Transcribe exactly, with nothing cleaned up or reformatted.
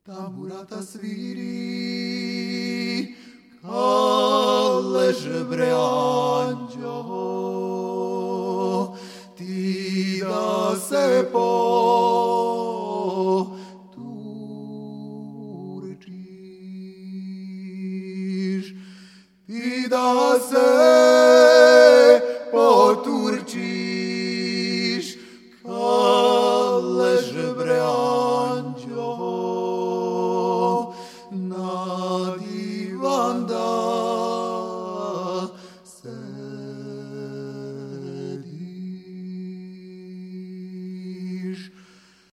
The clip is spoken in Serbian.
Tamburata sviri, kaleže bre anđeo, ti da se po